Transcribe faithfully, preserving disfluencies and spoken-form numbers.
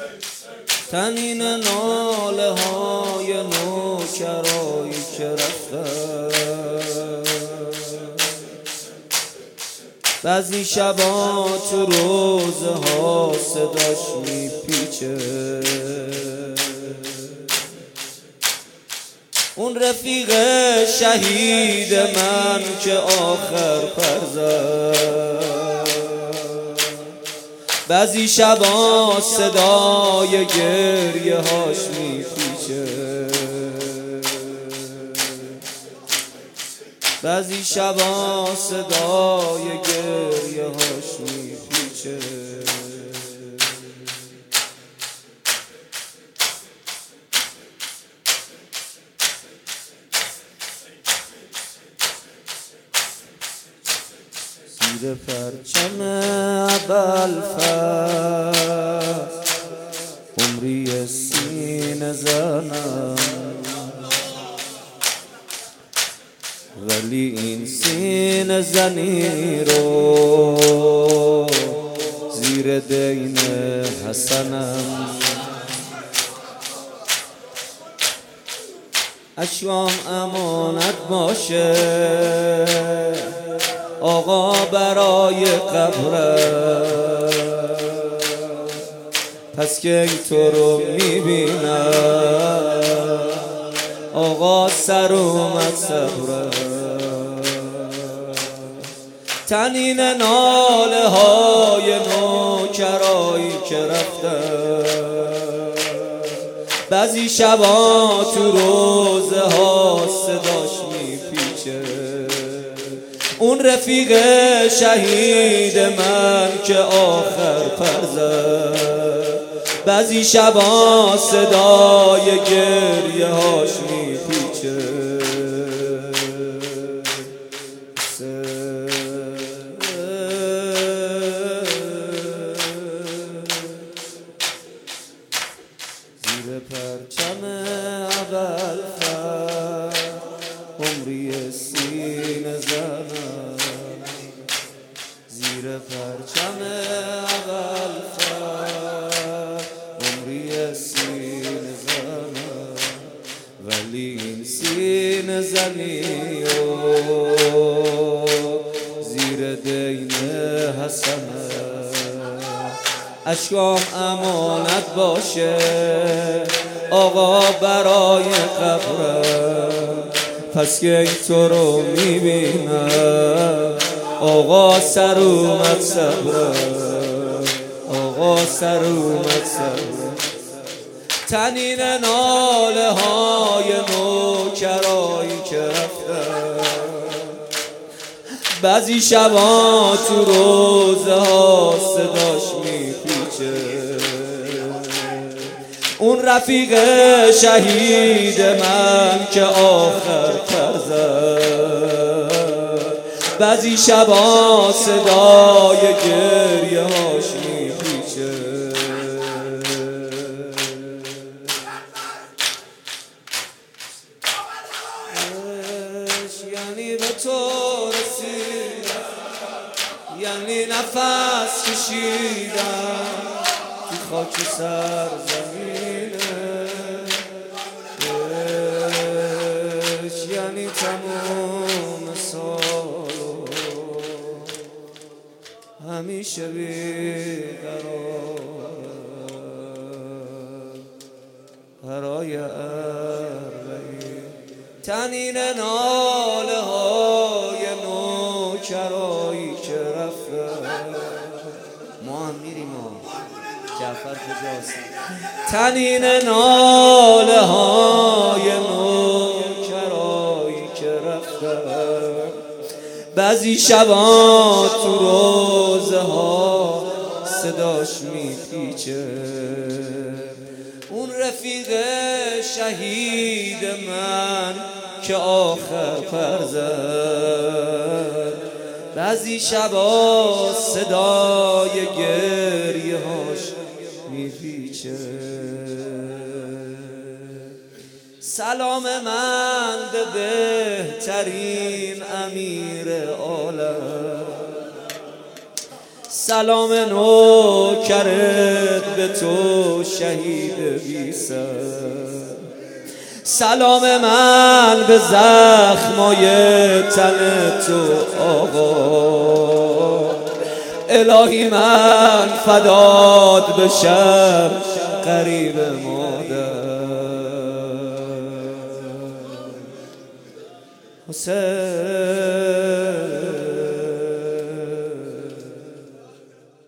تنین ناله های نوکرایی که رفتن، بعضی شبا تو روزه ها صداش میپیچه. اون رفیق شهید من که آخر پر زد، بعضی شبا صدای گریه هاش میپیچه، بعضی شبا صدای گریه هاش میپیچه. زیر پرچم ابوالفضل عمری سینه زنم، ولی این سینه زنی رو زیر دین حسنم. اشوام امانت باشه آقا برای قبرم، پس که تو رو میبینم آقا سر اومد صبرم. تنین ناله های نوکرایی که رفتن، بعضی شبا تو روزه ها صداش میپیچه. اون رفیق شهید من که آخر پر زد، بعضی شبا صدای گریه هاش میپیچه. زیر پرچم ابوالفضل عمری سینه زنم، زیر پرچم ابوالفضل عمری سینه زنم، ولی این سینه زنی و زیر دین حسنم. اشکام امانت باشه آقا برای قبرم، پس که تو رو میبینم آقا سر اومد صبرم، آقا سر اومد صبرم. تنین ناله های نوکرایی که رفتن، بعضی شبا تو روزه ها صداش میپیچه. اون رفیق شهید من که آخر پر زد، بعضی شبا صدای گریه هاش میپیچه. یعنی به تو رسیدم، یعنی نفس کشیدم تو خاک سرزمینه، یعنی تموم سالو همیشه بیقرار برای اربعین. تنین ناله های نوکرایی که رفتن، ما هم میریم ها جعفر کجاست؟ تنین ناله های نوکرایی که رفتن، بعضی شبا تو روزه ها صداش میپیچه. اون رفیق شهید من که آخر پر زد، بعضی شبا صدای گریه هاش میپیچه. سلام من به بهترین امیر عالم، سلام نوکرت به تو شهید بی سر، سلام من به زخمای تن تو آقا. الهی من فداد بشم قریب مادر. حسین